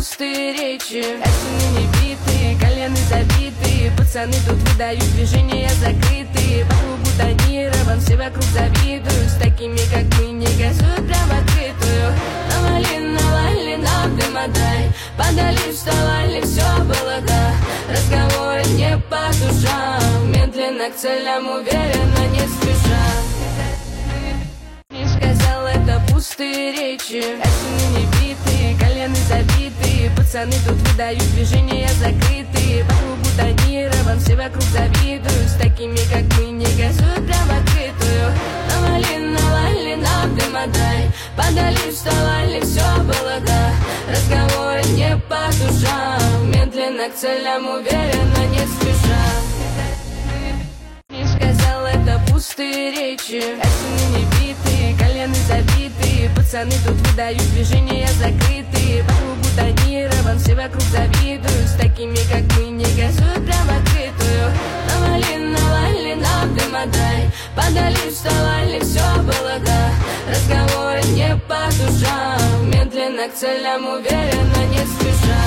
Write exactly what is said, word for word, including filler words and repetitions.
пустые речи. Осины не битые, колены забитые. Пацаны тут выдают движения закрытые. По кругу тонирован, все вокруг завидуют. С такими, как мы, не газуют прям открытую. Навали, навали нам дыма дай. Подали, вставали, все было, да. Разговоры не по душам. Медленно к целям, уверенно, не спеша. Не сказал, это пустые речи. Осины не битые, колены забитые. Пацаны тут выдают движения закрытые. По кругу тонирован, все вокруг завидуют. С такими, как мы, не газуют прям открытую. Навали, навали нам дыма дай. Подали, вставали, все было, да. Разговоры не по душам. Медленно к целям, уверенно, не спеша. Не сказал, это пустые речи. Осины не битые, колены забитые. Пацаны тут выдают движения закрытые. По кругу тонирован, все вокруг завидуют. С такими, как мы, не газуют прям открытую. Навали, навали нам дыма дай. Подали, вставали, все было, да. Разговоры не по душам. Медленно к целям, уверенно, не спеша.